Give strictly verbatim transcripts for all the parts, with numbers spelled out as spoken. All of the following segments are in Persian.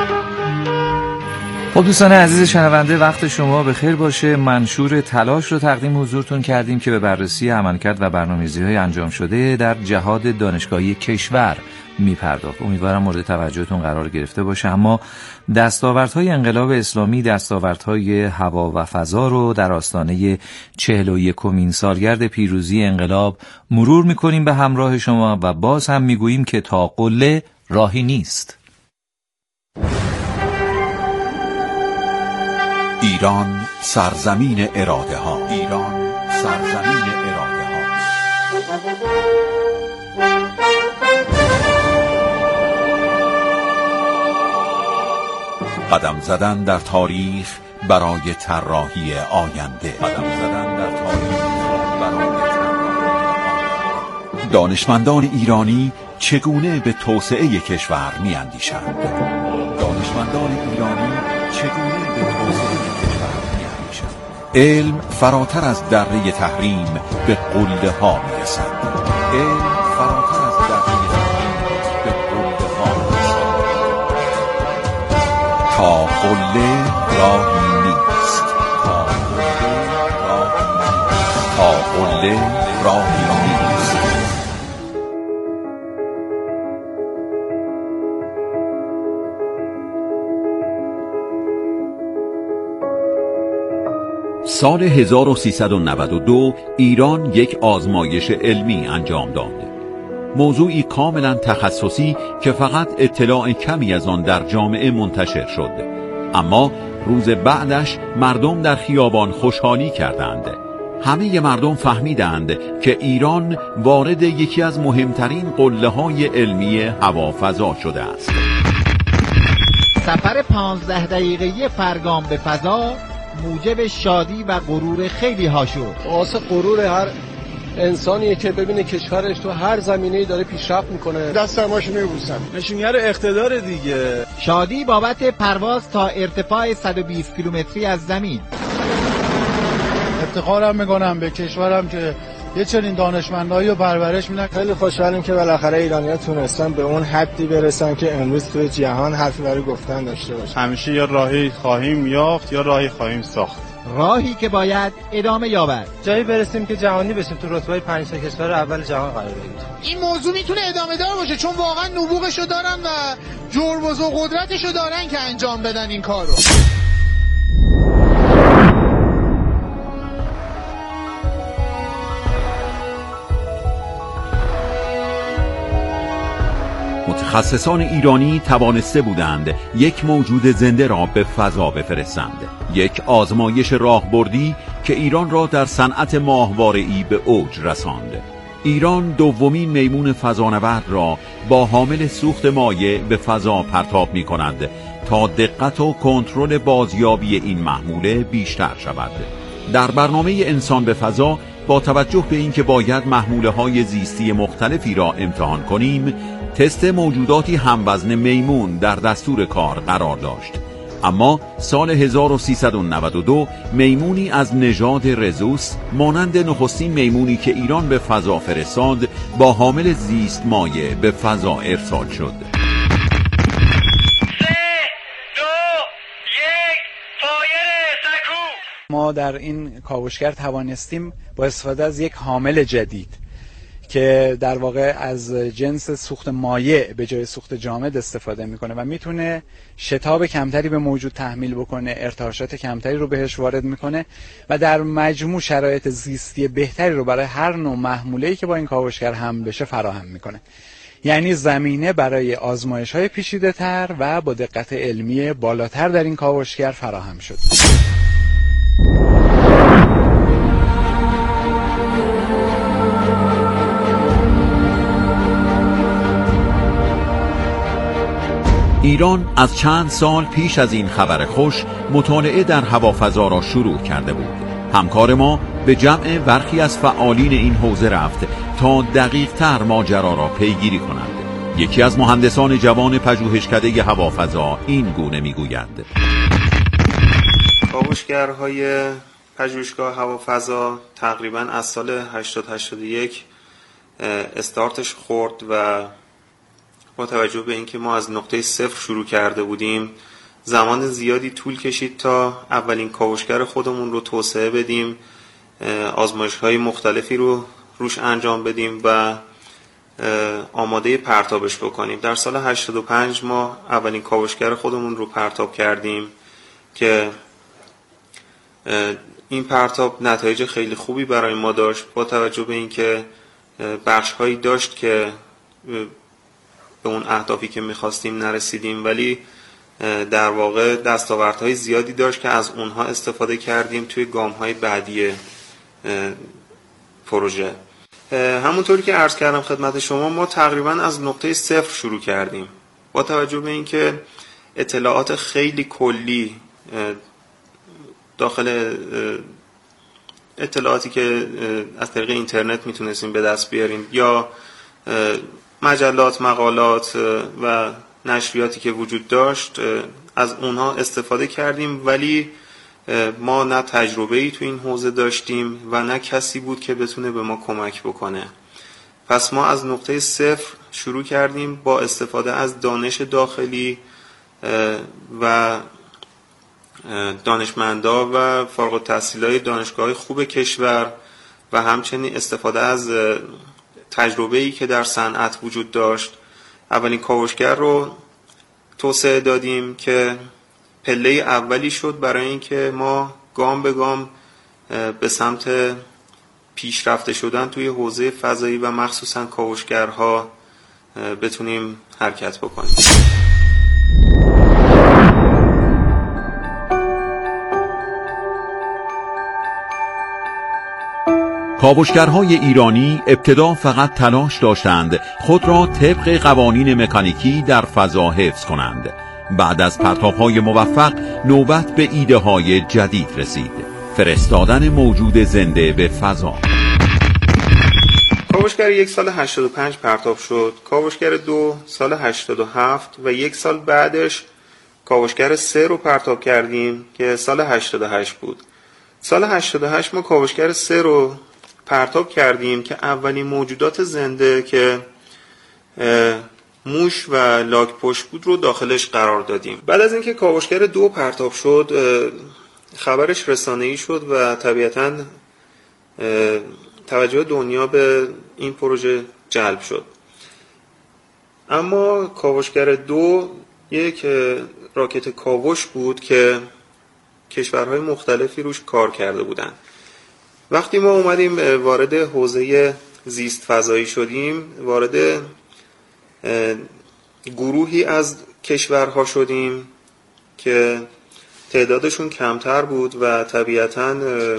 خب دوستان عزیز شنونده، وقت شما بخیر باشه. منشور تلاش رو تقدیم حضورتون کردیم که به بررسی عملکرد و برنامه‌ریزی‌های انجام شده در جهاد دانشگاهی کشور میپرداخت. امیدوارم مورد توجهتون قرار گرفته باشه. اما دستاوردهای انقلاب اسلامی، دستاوردهای هوا و فضا رو در آستانه چهل و یکمین سالگرد پیروزی انقلاب مرور میکنیم به همراه شما و باز هم میگوییم که تا قله راهی نیست. ایران سرزمین اراده ها، ایران سرزمین اراده ها. قدم زدن در تاریخ برای طراحی آینده، قدم زدن در تاریخ برای طراحی آینده. دانشمندان ایرانی چگونه به توسعه کشور می‌اندیشند؟ دانشمندان ایرانی چگونه به توسعه کشور می‌اندیشند؟ علم فراتر از دره تحریم به قله ها می‌رسد. علم فراتر از دره تحریم به قله ها می‌رسد. تا قله راهی نیست. تا قله راهی نیست. تا قله راهی نیست. سال هزار و سیصد و نود و دو ایران یک آزمایش علمی انجام داد. موضوعی کاملا تخصصی که فقط اطلاع کمی از آن در جامعه منتشر شد. اما روز بعدش مردم در خیابان خوشحالی کردند. همه مردم فهمیدند که ایران وارد یکی از مهمترین قله‌های علمی هوافضا شده است. سفر پانزده دقیقه‌ای فرگام به فضا موجب شادی و غرور خیلی ها شد. واسه غرور هر انسانیه که ببینه کشورش تو هر زمینه‌ای داره پیشرفت میکنه، دست سرماشو میبوسن. نشونگر اقتدار دیگه. شادی بابت پرواز تا ارتفاع صد و بیست کیلومتری از زمین. افتخارم میکنم به کشورم که یه چنین دانشمندایی رو پرورش میدن. خیلی خوشحالیم که بالاخره ایرانی‌ها تونستن به اون حدی برسن که امروز توی جهان حرفی برای گفتن داشته باشن. همیشه یا راهی خواهیم یافت یا راهی خواهیم ساخت. راهی که باید ادامه یابد. جایی برسیم که جهانی بشیم، تو رتبه پنج تا کشور اول جهان قرار بگیریم. این موضوع میتونه ادامه دار باشه چون واقعا نبوغشو دارن و جربوز و قدرتشو دارن که انجام بدن این کارو. متخصصان ایرانی توانسته بودند یک موجود زنده را به فضا بفرستند. یک آزمایش راهبردی که ایران را در صنعت ماهواره‌ای به اوج رساند. ایران دومین میمون فضانورد را با حامل سوخت مایع به فضا پرتاب می کند تا دقت و کنترل بازیابی این محموله بیشتر شود. در برنامه انسان به فضا با توجه به اینکه باید محموله‌های زیستی مختلفی را امتحان کنیم، تست موجوداتی هموزن میمون در دستور کار قرار داشت. اما سال هزار و سیصد و نود و دو میمونی از نژاد رزوس مانند نخستین میمونی که ایران به فضا فرستاد با حامل زیست مایع به فضا ارسال شد. ما در این کاوشگر توانستیم با استفاده از یک حامل جدید که در واقع از جنس سوخت مایع به جای سوخت جامد استفاده میکنه و میتونه شتاب کمتری به موجود تحمیل بکنه، ارتعاشات کمتری رو بهش وارد میکنه و در مجموع شرایط زیستی بهتری رو برای هر نوع محموله‌ای که با این کاوشگر هم بشه فراهم میکنه. یعنی زمینه برای آزمایش‌های پیچیده‌تر و با دقت علمی بالاتر در این کاوشگر فراهم شد. ایران از چند سال پیش از این خبر خوش مطالعه در هوافضا را شروع کرده بود. همکار ما به جمع برخی از فعالین این حوزه رفت تا دقیق تر ماجرا را پیگیری کنند. یکی از مهندسان جوان پژوهشکده هوافضا این گونه میگوید: کاوشگرهای پژوهشگاه هوافضا تقریبا از سال هشتاد هشتاد و یک استارتش خورد و با توجه به اینکه ما از نقطه صفر شروع کرده بودیم زمان زیادی طول کشید تا اولین کاوشگر خودمون رو توسعه بدیم، آزمایش‌های مختلفی رو روش انجام بدیم و آماده پرتابش بکنیم. در سال هشتاد و پنج ما اولین کاوشگر خودمون رو پرتاب کردیم که این پرتاب نتایج خیلی خوبی برای ما داشت، با توجه به اینکه بخش‌هایی داشت که به اون اهدافی که می‌خواستیم نرسیدیم، ولی در واقع دستاوردهای زیادی داشت که از اونها استفاده کردیم توی گام‌های بعدی پروژه. همونطوری که عرض کردم خدمت شما، ما تقریبا از نقطه صفر شروع کردیم با توجه به اینکه اطلاعات خیلی کلی داخل اطلاعاتی که از طریق اینترنت میتونستیم به دست بیاریم یا مجلات، مقالات و نشریاتی که وجود داشت از اونها استفاده کردیم، ولی ما نه تجربه‌ای تو این حوزه داشتیم و نه کسی بود که بتونه به ما کمک بکنه. پس ما از نقطه صفر شروع کردیم با استفاده از دانش داخلی و دانشمندا و فارغ التحصیلای دانشگاه‌های خوب کشور و همچنین استفاده از تجربه‌ای که در صنعت وجود داشت اولین کاوشگر رو توسعه دادیم که پله اولی شد برای اینکه ما گام به گام به سمت پیشرفته شدن توی حوزه فضایی و مخصوصاً کاوشگرها بتونیم حرکت بکنیم. کاوشگرهای ایرانی ابتدا فقط تلاش داشتند خود را طبق قوانین مکانیکی در فضا حفظ کنند. بعد از پرتاب‌های موفق نوبت به ایده‌های جدید رسید. فرستادن موجود زنده به فضا. کاوشگر یک سال هشتاد و پنج پرتاب شد، کاوشگر دو سال هشتاد و هفت و یک سال بعدش کاوشگر سه رو پرتاب کردیم که سال هشتاد و هشت بود. سال هشتاد و هشت ما کاوشگر سه رو پرتاب کردیم که اولین موجودات زنده که موش و لاک پشت بود رو داخلش قرار دادیم. بعد از اینکه کاوشگر دو پرتاب شد خبرش رسانه‌ای شد و طبیعتاً توجه دنیا به این پروژه جلب شد. اما کاوشگر دو یک راکت کاوش بود که کشورهای مختلفی روش کار کرده بودند. وقتی ما اومدیم وارد حوزه زیست فضایی شدیم، وارد گروهی از کشورها شدیم که تعدادشون کمتر بود و طبیعتاً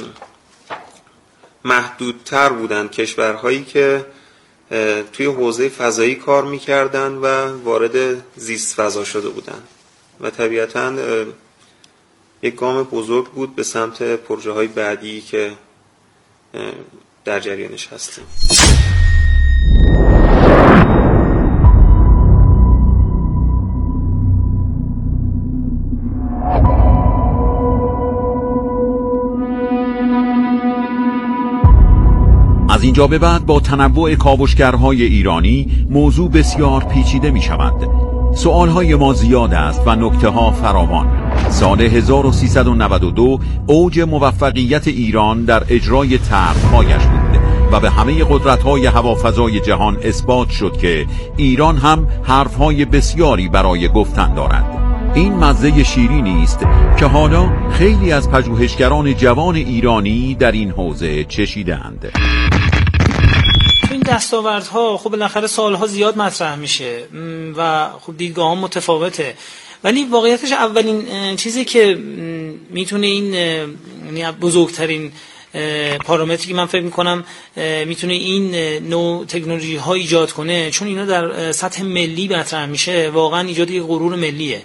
محدودتر بودند، کشورهایی که توی حوزه فضایی کار میکردن و وارد زیست فضا شده بودند و طبیعتاً یک گام بزرگ بود به سمت پروژه های بعدی که در جریانش هستیم. از اینجا به بعد با تنوع کاوشگرهای ایرانی موضوع بسیار پیچیده می شود. سوالهای ما زیاد است و نکته ها فراوان. سال هزار و سیصد و نود و دو اوج موفقیت ایران در اجرای طرح‌هایش بود و به همه قدرت‌های هوافضای جهان اثبات شد که ایران هم حرف‌های بسیاری برای گفتن دارد. این مزه شیرینی است که حالا خیلی از پژوهشگران جوان ایرانی در این حوزه چشیدند. این دستاوردها خب بالاخره سالها زیاد مطرح میشه و خب دیدگاه ها متفاوته، ولی واقعیتش اولین چیزی که میتونه این یعنی بزرگترین پارامتری که من فکر میکنم میتونه این نوع تکنولوژی ها ایجاد کنه، چون اینا در سطح ملی مطرح میشه، واقعا ایجاد یک غرور ملیه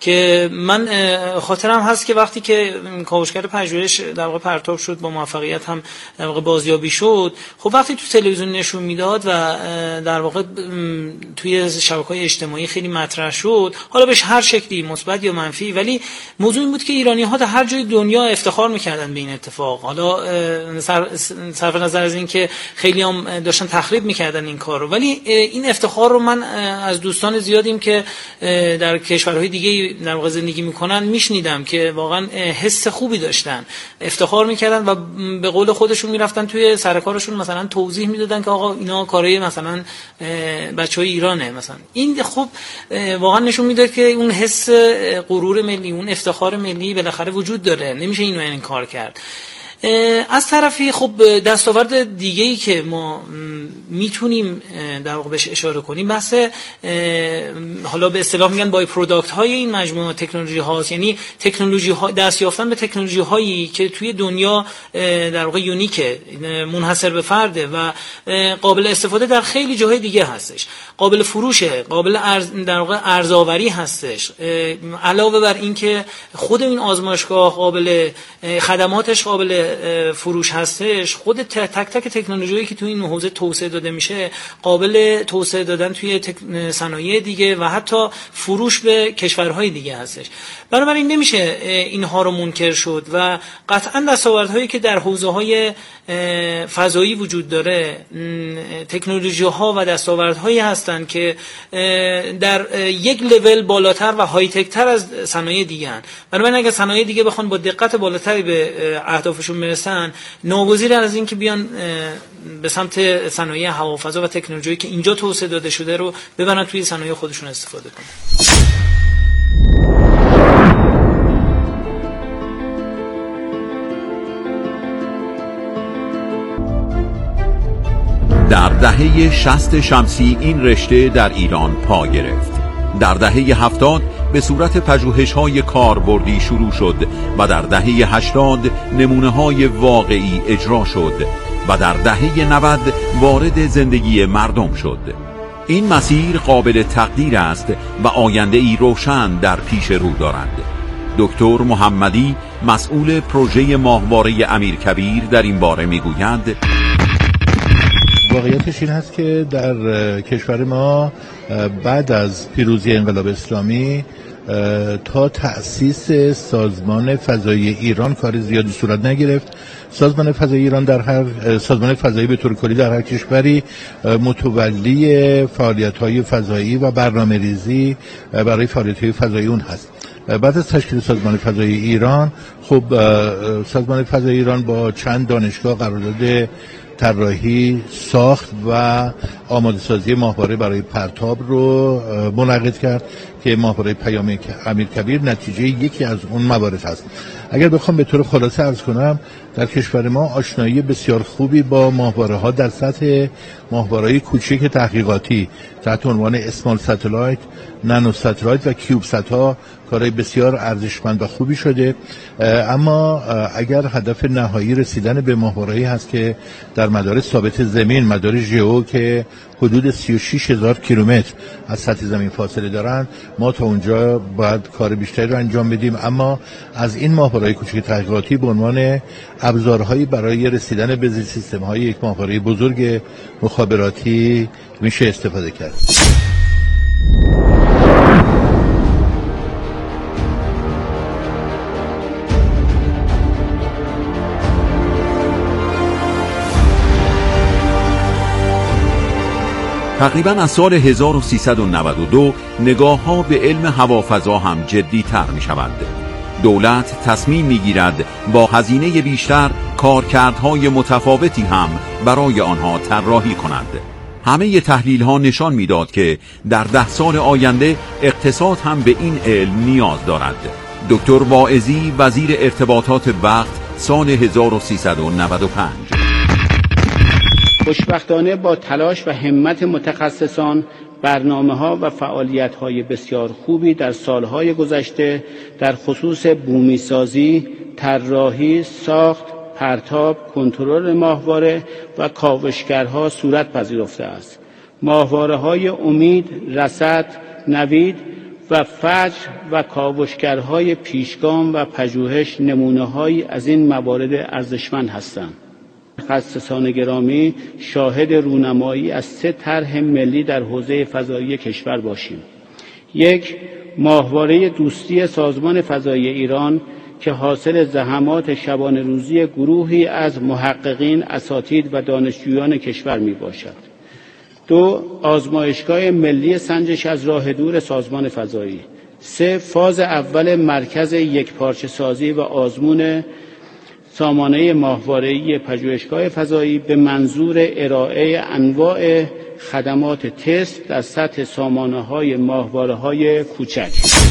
که من خاطرم هست که وقتی که کاوشگر پژوهش در واقع پرتاب شد با موفقیت هم در واقع بازیابی شد، خب وقتی تو تلویزیون نشون میداد و در واقع توی شبکه‌های اجتماعی خیلی مطرح شد، حالا بهش هر شکلی مثبت یا منفی، ولی موضوع این بود که ایرانی‌ها در هر جای دنیا افتخار می‌کردن به این اتفاق. حالا صرف نظر از این که خیلی هم داشتن تخریب می‌کردن این کار رو، ولی این افتخار رو من از دوستان زیادیم که در کشورهای دیگه در واقع زندگی می‌کنن میشنیدم که واقعا حس خوبی داشتن، افتخار می‌کردن و به قول خودشون می‌رفتن توی سرکارشون مثلا توضیح می‌دادن که آقا اینا کارهای مثلا بچه‌های ایرانه مثلا. این خب واقعا نشون میده که اون حس غرور ملی، اون افتخار ملی بالاخره وجود داره، نمیشه اینو انکار کرد. از طرفی خب دستاورد دیگه‌ای که ما میتونیم در واقع بهش اشاره کنیم بحث حالا به اصطلاح میگن بای پروداکت های این مجموعه تکنولوژی هاست، یعنی تکنولوژی ها، دست یافتن به تکنولوژی هایی که توی دنیا در واقع یونیکه، منحصر به فرده و قابل استفاده در خیلی جاهای دیگه هستش، قابل فروشه، قابل ارز در واقع ارزآوری هستش، علاوه بر این که خود این آزمایشگاه قابل خدماتش قابل فروش هستش، خود تک تک تکنولوژیایی که توی این حوزه توسعه داده میشه قابل توسعه دادن توی صنایع دیگه و حتی فروش به کشورهای دیگه هستش. بنابراین نمیشه اینها رو منکر شد و قطعا دستاوردهایی که در حوزه‌های فضایی وجود داره تکنولوژی‌ها و دستاوردهایی هستند که در یک لول بالاتر و های تک تر از صنایع دیگه هستند. بنابراین اگه صنایع دیگه بخوان با دقت بالاتری به اهدافشون برسن، ناگزیر از این که بیان به سمت صنایع هوافضا و تکنولوژی که اینجا توسعه داده شده رو ببرن توی صنایع خودشون استفاده کنن. در دهه شصت شمسی این رشته در ایران پا گرفت. در دهه هفتاد به صورت پژوهش‌های کاربردی شروع شد و در دهه هشتاد نمونه‌های واقعی اجرا شد و در دهه نود وارد زندگی مردم شد. این مسیر قابل تقدیر است و آینده‌ای روشن در پیش رو دارد. دکتر محمدی مسئول پروژه ماهواره امیرکبیر در این باره میگوید: واقعیتش این هست که در کشور ما بعد از پیروزی انقلاب اسلامی تا تأسیس سازمان فضایی ایران کار زیادی صورت نگرفت. سازمان فضایی ایران در هر سازمان فضایی به طور کلی در هر کشوری متولی فعالیت‌های فضایی و برنامه‌ریزی برای فعالیت‌های فضایی اون هست. بعد از تشکیل سازمان فضایی ایران، خب سازمان فضایی ایران با چند دانشگاه قرارداد طراحی ساخت و آماده سازی ماهواره برای پرتاب رو منعقد کرد که ماهواره پیام امیرکبیر نتیجه یکی از اون موارد هست. اگر بخوام به طور خلاصه عرض کنم، در کشور ما آشنایی بسیار خوبی با ماهواره ها در سطح ماهواره‌های کوچک تحقیقاتی تحت عنوان اسمال ستلایت، نانو ستلایت و کیوب ست ها کارهای بسیار ارزشمند و خوبی شده. اما اگر هدف نهایی رسیدن به ماهواره‌ای هست که در مدار ثابت زمین، مدار ژئو که حدود سی و شش هزار کیلومتر از سطح زمین فاصله دارند، ما تا اونجا باید کار بیشتری رو انجام بدیم. اما از این ماهواره‌های کوچک تحقیقاتی به عنوان ابزارهایی برای رسیدن به سیستم‌های یک ماهواره بزرگ مخابراتی میشه استفاده کرد. تقریباً از سال هزار و سیصد و نود و دو نگاه‌ها به علم هوافضا هم جدی‌تر می‌شود. دولت تصمیم می‌گیرد با هزینه بیشتر کارکردهای متفاوتی هم برای آنها طراحی کند. همه تحلیل‌ها نشان می‌داد که در ده سال آینده اقتصاد هم به این علم نیاز دارد. دکتر واعظی وزیر ارتباطات وقت سال هزار و سیصد و نود و پنج: خوشبختانه با تلاش و همت متخصصان برنامه‌ها و فعالیت‌های بسیار خوبی در سالهای گذشته در خصوص بومی‌سازی، طراحی، ساخت، پرتاب، کنترل ماهواره و کاوشگرها صورت پذیرفته است. ماهواره‌های امید، رصد، نوید و فجر و کاوشگرهای پیشگام و پژوهش نمونه‌هایی از این موارد ارزشمند هستند. متخصصان گرامی، شاهد رونمایی از سه طرح ملی در حوزه فضایی کشور باشیم. یک، ماهواره دوستی سازمان فضایی ایران که حاصل زحمات شبانه روزی گروهی از محققین، اساتید و دانشجویان کشور می باشد. دو، آزمایشگاه ملی سنجش از راه دور سازمان فضایی. سه، فاز اول مرکز یکپارچه سازی و آزمون سامانه ماهواره‌ای پژوهشگاه فضایی به منظور ارائه انواع خدمات تست در سطح سامانه‌های ماهواره‌های کوچک.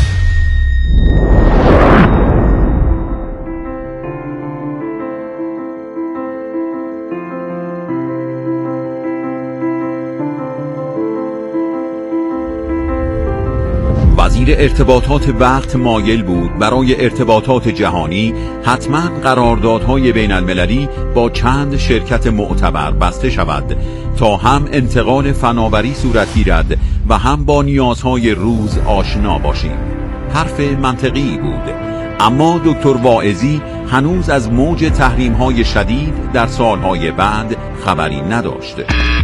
وزیر ارتباطات وقت مایل بود برای ارتباطات جهانی حتما قراردادهای بین المللی با چند شرکت معتبر بسته شود تا هم انتقال فناوری صورت گیرد و هم با نیازهای روز آشنا باشیم. حرف منطقی بود، اما دکتر واعظی هنوز از موج تحریم‌های شدید در سالهای بعد خبری نداشت.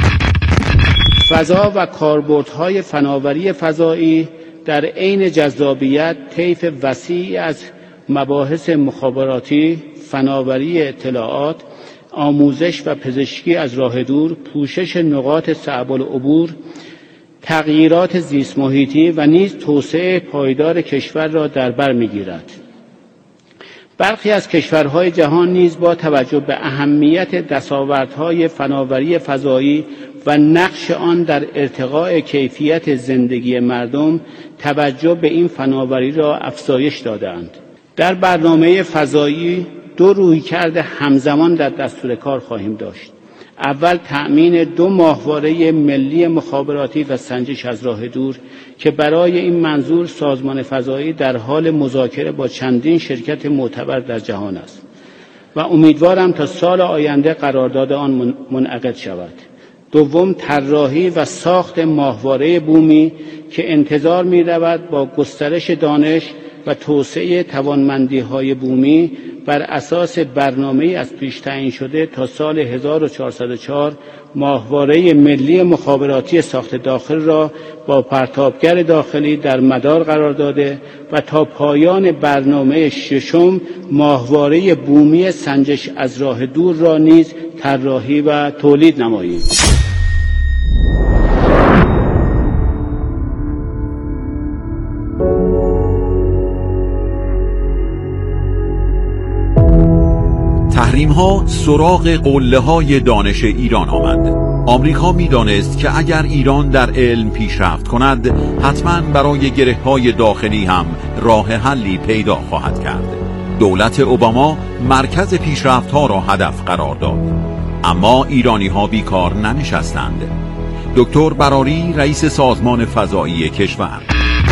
فضا و کاربردهای فناوری فضایی در عین جذابیت طیف وسیعی از مباحث مخابراتی، فناوری اطلاعات، آموزش و پزشکی از راه دور، پوشش نقاط صعب العبور، تغییرات زیست محیطی و نیز توسعه پایدار کشور را در بر می‌گیرد. برخی از کشورهای جهان نیز با توجه به اهمیت دستاوردهای فناوری فضایی و نقش آن در ارتقاء کیفیت زندگی مردم توجه به این فناوری را افزایش دادند. در برنامه فضایی دو رویکرد همزمان در دستور کار خواهیم داشت. اول، تأمین دو ماهواره ملی مخابراتی و سنجش از راه دور که برای این منظور سازمان فضایی در حال مذاکره با چندین شرکت معتبر در جهان است و امیدوارم تا سال آینده قرارداد آن منعقد شود. دوم، طراحی و ساخت ماهواره بومی که انتظار می رود با گسترش دانش و توسعه توانمندی‌های بومی بر اساس برنامه‌ای از پیش تعیین شده تا سال هزار و چهارصد و چهار ماهواره ملی مخابراتی ساخت داخل را با پرتابگر داخلی در مدار قرار داده و تا پایان برنامه ششم ماهواره بومی سنجش از راه دور را نیز طراحی و تولید نماییم. تحریم ها سراغ قله های دانش ایران آمد. آمریکا می دانست که اگر ایران در علم پیشرفت کند حتما برای گره های داخلی هم راه حلی پیدا خواهد کرد. دولت اوباما مرکز پیشرفت ها را هدف قرار داد، اما ایرانی ها بیکار ننشستند. دکتر براری رئیس سازمان فضایی کشور: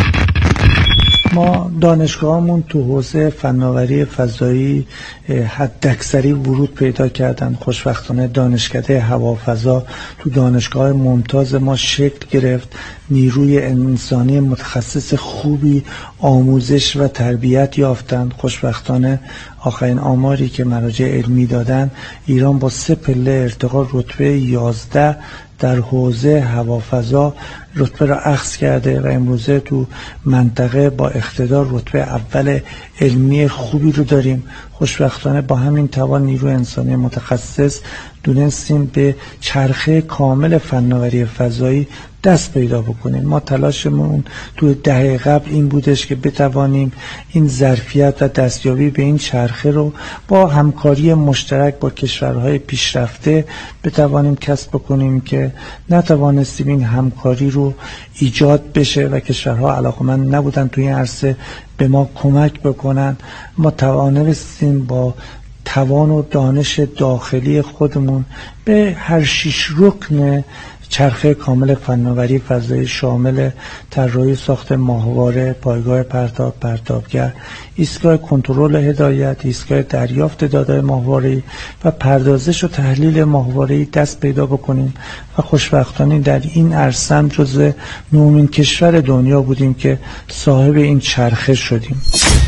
ما دانشگاهمون تو حوزه فناوری فضایی حداکثری ورود پیدا کردن. خوشبختانه دانشکده هوافضا تو دانشگاه ممتاز ما شکل گرفت. نیروی انسانی متخصص خوبی آموزش و تربیت یافتند. خوشبختانه آخرین آماری که مراجع علمی دادن، ایران با سه پله ارتقا رتبه یازده در حوزه هوافضا رتبه را اخذ کرده و امروزه تو منطقه با اقتدار رتبه اول علمی خوبی رو داریم. خوشبختانه با همین توان نیروی انسانی متخصص دونستیم به چرخه کامل فناوری فضایی دست پیدا بکنیم. ما تلاشمون تو دهه قبل این بودش که بتوانیم این ظرفیت و دستیابی به این چرخه رو با همکاری مشترک با کشورهای پیشرفته بتوانیم کسب بکنیم که نتوانستیم این همکاری رو ایجاد بشه و کشورها علاقمند نبودن توی این عرصه به ما کمک بکنن. ما توانستیم با توان و دانش داخلی خودمون به هر شش رکن چرخه کامل فناوری فضایی شامل طراحی ساخت ماهواره، پایگاه پرتاب، پرتابگر، ایستگاه کنترل هدایت، ایستگاه دریافت داده ماهواره‌ای و پردازش و تحلیل ماهواره‌ای دست پیدا بکنیم و خوشبختانه در این عرصه هم جزو نومین کشور دنیا بودیم که صاحب این چرخه شدیم.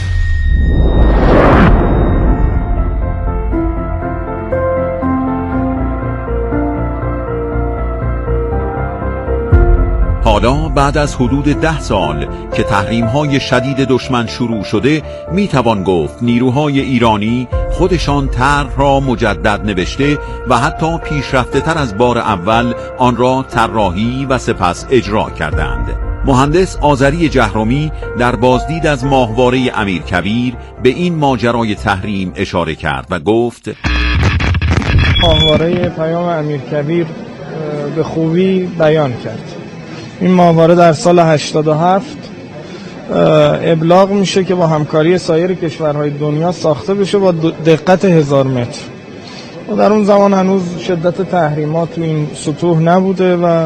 حالا بعد از حدود ده سال که تحریم‌های شدید دشمن شروع شده میتوان گفت نیروهای ایرانی خودشان طرح را مجدد نوشته و حتی پیشرفته تر از بار اول آن را طراحی و سپس اجرا کردند. مهندس آذری جهرمی در بازدید از ماهواره امیرکبیر به این ماجرای تحریم اشاره کرد و گفت ماهواره پیام امیرکبیر به خوبی بیان کرد. این ماهواره در سال هشتاد و هفت ابلاغ میشه که با همکاری سایر کشورهای دنیا ساخته بشه با دقت هزار متر و در اون زمان هنوز شدت تحریمات تو این سطوح نبوده و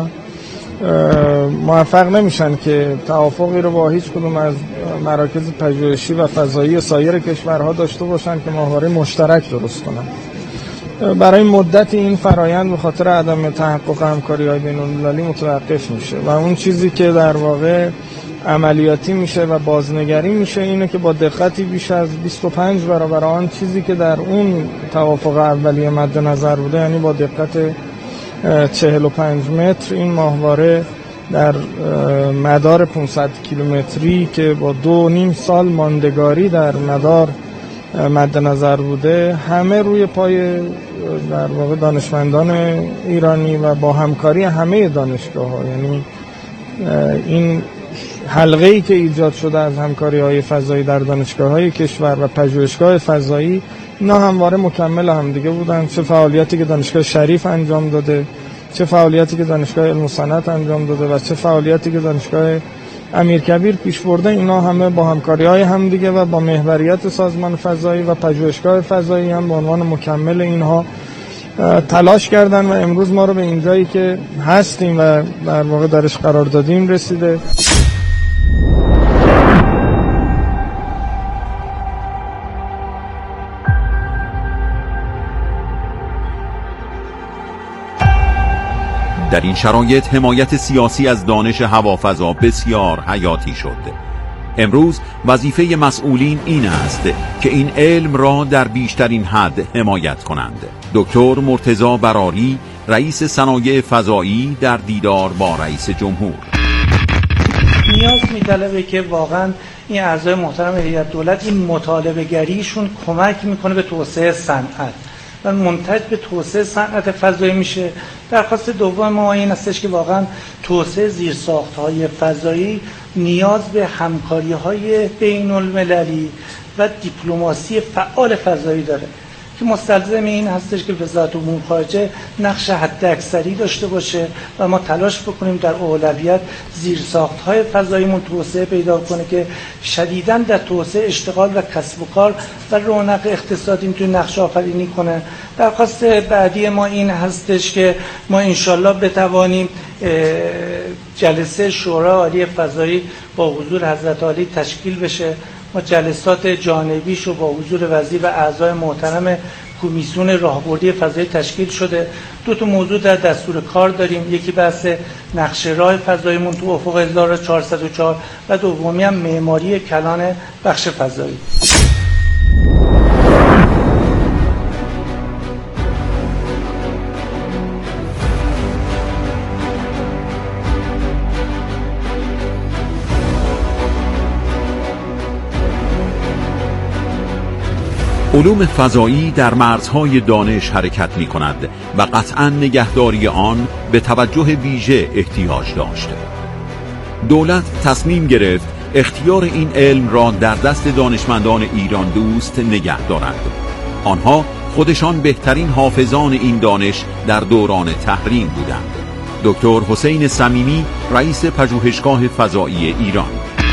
موفق نمیشن که توافقی رو با هیچ کدوم از مراکز پژوهشی و فضایی سایر کشورها داشته باشن که ماهواره مشترک درست کنن. برای مدت این فرایند به خاطر عدم تحقق همکاری‌های بین‌المللی متوقف میشه و اون چیزی که در واقع عملیاتی میشه و بازنگری میشه اینه که با دقتی بیش از بیست و پنج برابر آن چیزی که در اون توافق اولیه مد نظر بوده، یعنی با دقت چهل و پنج متر، این ماهواره در مدار پانصد کیلومتری که با دو نیم سال ماندگاری در مدار مد نظر بوده، همه روی پای در واقع دانشمندان ایرانی و با همکاری همه دانشگاه‌ها، یعنی این حلقه‌ای که ایجاد شده از همکاری‌های فضایی در دانشگاه‌های کشور و پژوهشگاه فضایی، اینا همواره مکمل هم دیگه بودن. چه فعالیتی که دانشگاه شریف انجام داده، چه فعالیتی که دانشگاه علم و صنعت انجام داده و چه فعالیتی که دانشگاه امیرکبیر پیش برده، اینا همه با همکاری‌های هم دیگه و با محوریت سازمان فضایی و پژوهشگاه فضایی هم به عنوان مکمل اینها تلاش کردن و امروز ما رو به اینجایی که هستیم و در واقع درش قرار دادیم رسیده. در این شرایط حمایت سیاسی از دانش هوافضا بسیار حیاتی شد. امروز وظیفه مسئولین این است که این علم را در بیشترین حد حمایت کنند. دکتر مرتضی براری، رئیس صنایع فضایی، در دیدار با رئیس جمهور: نیاز می‌طلبه که واقعا این اعضای محترم هیئت دولت این مطالبه گریشون کمک میکنه به توسعه صنعت و منتج به توسعه صنعت فضایی میشه. درخواست دوم ما این استش که واقعا توسعه زیرساخت‌های فضایی نیاز به همکاری‌های بین‌المللی و دیپلماسی فعال فضایی داره که مستلزم این هستش که وزارت امور خارجه نقش حداکثری داشته باشه و ما تلاش بکنیم در اولویت زیرساخت‌های فضاییمون توسعه پیدا کنه که شدیداً در توسعه اشتغال و کسب و کار و رونق اقتصادی میتونه نقش آفرینی کنه. درخواست بعدی ما این هستش که ما انشالله بتوانیم جلسه شورای عالی فضایی با حضور حضرت عالی تشکیل بشه. ما جلسات جانبیشو با حضور وزیر و اعضای محترم کمیسیون راهبردی فضایی تشکیل شده. دو تا موضوع در دستور کار داریم، یکی بحث نقشه راه فضاییمون تو افق هزار و چهارصد و چهار و دومی هم معماری کلان بخش فضایی. علوم فضایی در مرزهای دانش حرکت می کند و قطعاً نگهداری آن به توجه ویژه احتیاج داشت. دولت تصمیم گرفت اختیار این علم را در دست دانشمندان ایران دوست نگه دارد. آنها خودشان بهترین حافظان این دانش در دوران تحریم بودند. دکتر حسین صمیمی، رئیس پژوهشگاه فضایی ایران: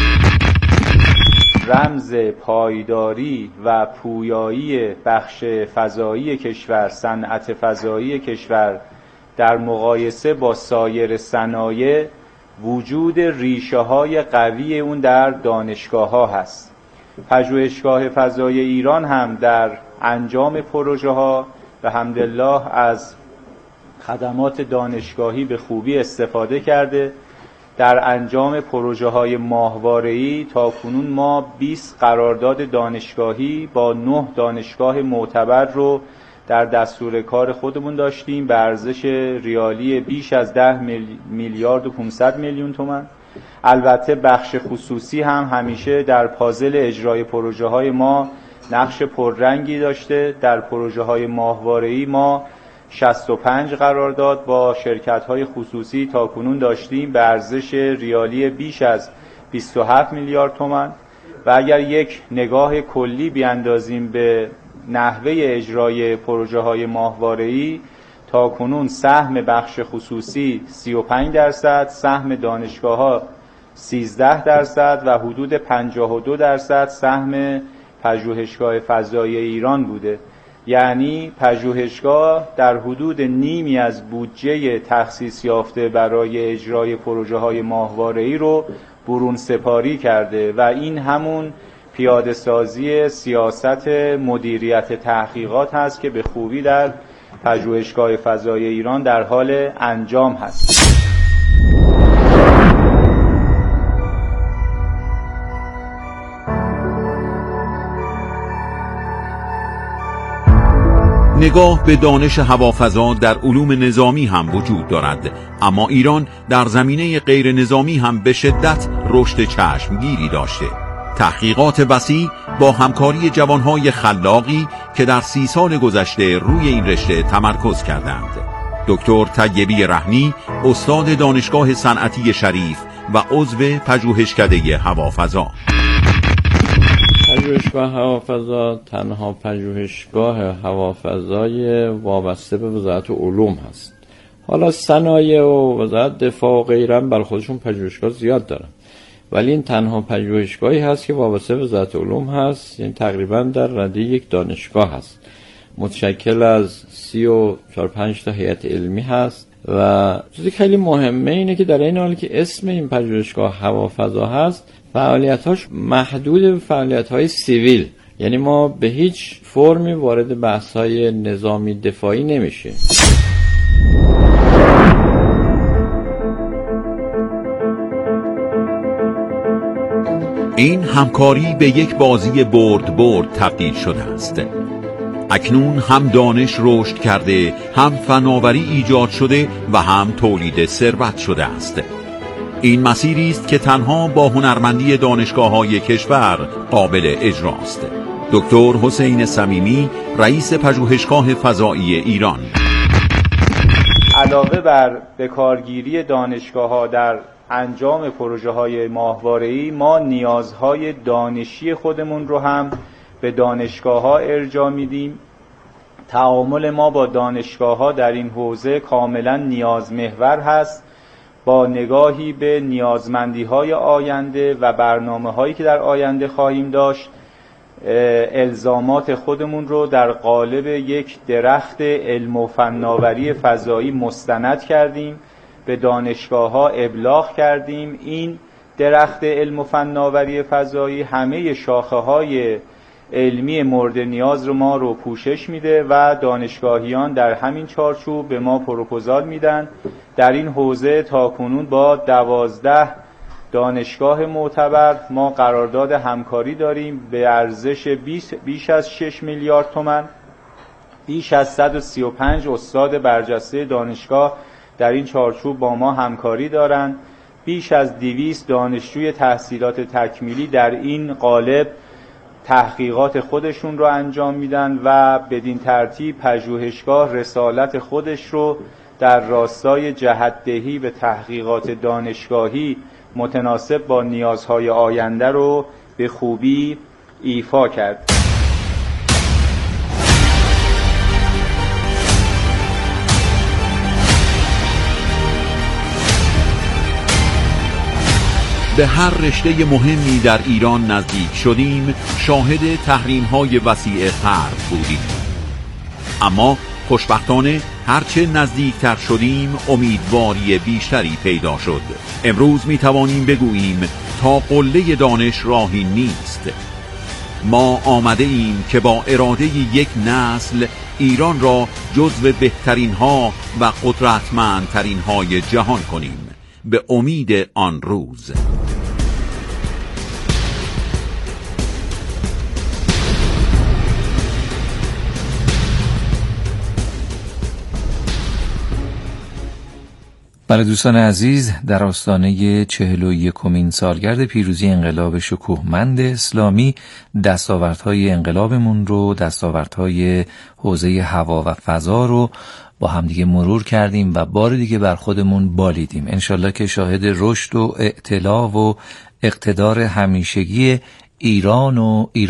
رمز پایداری و پویایی بخش فضایی کشور، صنعت فضایی کشور در مقایسه با سایر صنایع وجود ریشه های قوی اون در دانشگاه ها هست. پژوهشگاه فضایی ایران هم در انجام پروژه ها به حمدالله از خدمات دانشگاهی به خوبی استفاده کرده. در انجام پروژه های ماهواره‌ای تا کنون ما بیست قرارداد دانشگاهی با نه دانشگاه معتبر رو در دستور کار خودمون داشتیم به ارزش ریالی بیش از ده میلیارد و پانصد میلیون تومان. البته بخش خصوصی هم همیشه در پازل اجرای پروژه های ما نقش پررنگی داشته. در پروژه های ماهواره‌ای ما شصت و پنج قرارداد با شرکت های خصوصی تا کنون داشتیم به ارزش ریالی بیش از بیست و هفت میلیارد تومان. و اگر یک نگاه کلی بیاندازیم به نحوه اجرای پروژه های ماهواره‌ای، تا کنون سهم بخش خصوصی سی و پنج درصد، سهم دانشگاه ها سیزده درصد و حدود پنجاه و دو درصد سهم پژوهشگاه فضایی ایران بوده. یعنی پژوهشگاه در حدود نیمی از بودجه تخصیص یافته برای اجرای پروژه های ماهواره‌ای رو برون سپاری کرده و این همون پیاده سازی سیاست مدیریت تحقیقات هست که به خوبی در پژوهشگاه فضایی ایران در حال انجام هست. نگاه به دانش هوافضا در علوم نظامی هم وجود دارد، اما ایران در زمینه غیر نظامی هم به شدت رشد چشمگیری داشته. تحقیقات وسیع با همکاری جوانهای خلاقی که در سی سال گذشته روی این رشته تمرکز کردند. دکتر طیبی رحمی، استاد دانشگاه صنعتی شریف و عضو پژوهشکده هوافضا. پژوهشگاه هوافضا تنها پژوهشگاه هوافضای وابسته به وزارت علوم هست. حالا صنایع و وزارت دفاع و غیره بر خودشون پژوهشگاه زیاد دارن، ولی این تنها پژوهشگاهی هست که وابسته به وزارت علوم هست، یعنی تقریبا در رده یک دانشگاه هست، متشکل از سی و چهار پنج تا هیئت علمی هست. و چیزی خیلی مهمه اینه که در این حالی که اسم این پژوهشگاه هوافضا هست، فعالیت‌هاش محدود به فعالیت‌های سیویل، یعنی ما به هیچ فرمی وارد بحث‌های نظامی دفاعی نمیشه. این همکاری به یک بازی برد برد تبدیل شده است. اکنون هم دانش رشد کرده، هم فناوری ایجاد شده و هم تولید ثروت شده است. این مسیری است که تنها با هنرمندی دانشگاه‌های کشور قابل اجراست. دکتر حسین صمیمی، رئیس پژوهشگاه فضایی ایران: علاوه بر بکارگیری دانشگاه‌ها در انجام پروژه‌های ماهواره‌ای، ما نیازهای دانشی خودمون رو هم به دانشگاه‌ها ارجاع میدیم. تعامل ما با دانشگاه‌ها در این حوزه کاملا نیاز محور هست، با نگاهی به نیازمندی‌های آینده و برنامه‌هایی که در آینده خواهیم داشت. الزامات خودمون رو در قالب یک درخت علم و فناوری فضایی مستند کردیم، به دانشگاه‌ها ابلاغ کردیم. این درخت علم و فناوری فضایی همه شاخه‌های علمی مورد نیاز رو ما رو پوشش میده و دانشگاهیان در همین چارچوب به ما پروپوزال میدن. در این حوزه تا کنون با دوازده دانشگاه معتبر ما قرارداد همکاری داریم به ارزش بیش از شش میلیارد تومان. بیش از صد و سی و پنج استاد برجسته دانشگاه در این چارچوب با ما همکاری دارند. بیش از دویست دانشجوی تحصیلات تکمیلی در این قالب تحقیقات خودشون رو انجام میدن و بدین ترتیب پژوهشگاه رسالت خودش رو در راستای جهت‌دهی به تحقیقات دانشگاهی متناسب با نیازهای آینده رو به خوبی ایفا کرد. به هر رشته مهمی در ایران نزدیک شدیم، شاهد تحریم‌های وسیع غرب بودیم. اما خوشبختانه هرچه نزدیکتر شدیم امیدواری بیشتری پیدا شد. امروز می توانیم بگوییم تا قله دانش راهی نیست. ما آمده ایم که با اراده یک نسل ایران را جزو بهترین ها و قدرتمندترین های جهان کنیم، به امید آن روز. بله دوستان عزیز، در آستانه چهل و یکمین سالگرد پیروزی انقلاب شکوهمند اسلامی دستاوردهای انقلابمون رو، دستاوردهای حوزه هوا و فضا رو با همدیگه مرور کردیم و بار دیگه بر خودمون بالیدیم. انشالله که شاهد رشد و اعتلا و اقتدار همیشگی ایران و ایران